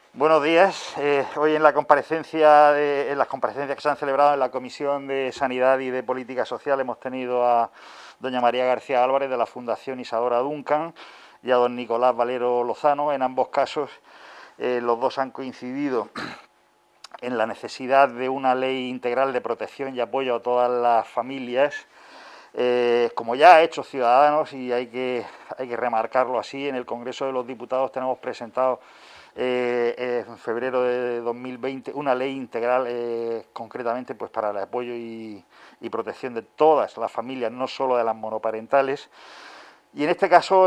Buenos días. Hoy en las comparecencias que se han celebrado en la Comisión de Sanidad y de Política Social hemos tenido a doña María García Álvarez de la Fundación Isadora Duncan y a don Nicolás Valero Lozano. En ambos casos los dos han coincidido en la necesidad de una ley integral de protección y apoyo a todas las familias, como ya ha hecho Ciudadanos, y hay que remarcarlo así. En el Congreso de los Diputados tenemos presentado en febrero de 2020 una ley integral, concretamente pues para el apoyo y protección de todas las familias, no solo de las monoparentales. Y en este caso,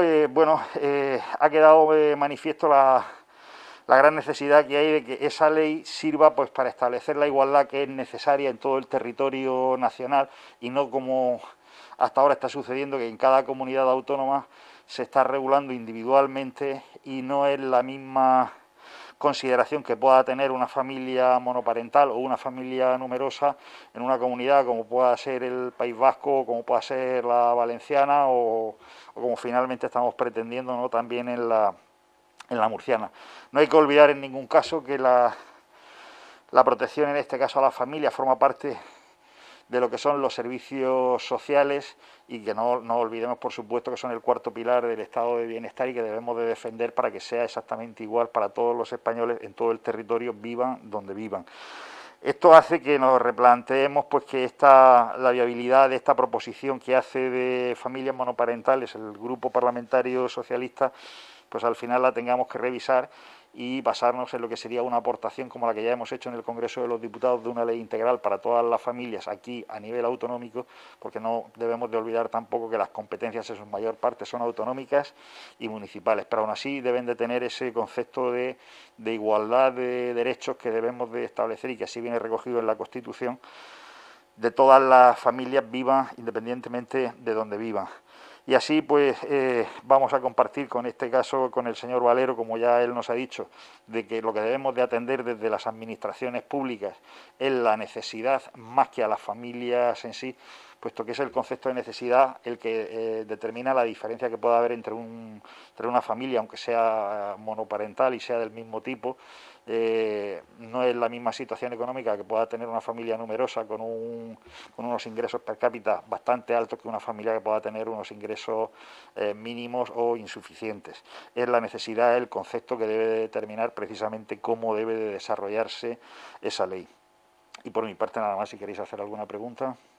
ha quedado manifiesto la gran necesidad que hay de que esa ley sirva pues para establecer la igualdad que es necesaria en todo el territorio nacional, y no como hasta ahora está sucediendo, que en cada comunidad autónoma se está regulando individualmente y no es la misma consideración que pueda tener una familia monoparental o una familia numerosa en una comunidad como pueda ser el País Vasco, o como pueda ser la valenciana, o como finalmente estamos pretendiendo, ¿no?, también en la murciana. No hay que olvidar en ningún caso que la protección, en este caso a la familia, forma parte de lo que son los servicios sociales, y que no olvidemos, por supuesto, que son el cuarto pilar del estado de bienestar y que debemos de defender para que sea exactamente igual para todos los españoles en todo el territorio, vivan donde vivan. Esto hace que nos replanteemos pues que la viabilidad de esta proposición que hace de familias monoparentales el Grupo Parlamentario Socialista, pues al final la tengamos que revisar y basarnos en lo que sería una aportación como la que ya hemos hecho en el Congreso de los Diputados, de una ley integral para todas las familias aquí a nivel autonómico, porque no debemos de olvidar tampoco que las competencias en su mayor parte son autonómicas y municipales, pero aún así deben de tener ese concepto de igualdad de derechos que debemos de establecer, y que así viene recogido en la Constitución, de todas las familias, vivan independientemente de donde vivan. Y así pues vamos a compartir con este caso con el señor Valero, como ya él nos ha dicho, de que lo que debemos de atender desde las administraciones públicas es la necesidad más que a las familias en sí, puesto que es el concepto de necesidad el que determina la diferencia que pueda haber entre una familia, aunque sea monoparental y sea del mismo tipo. No es la misma situación económica que pueda tener una familia numerosa con unos ingresos per cápita bastante altos que una familia que pueda tener unos ingresos mínimos o insuficientes. Es la necesidad el concepto que debe de determinar precisamente cómo debe de desarrollarse esa ley. Y por mi parte nada más, si queréis hacer alguna pregunta.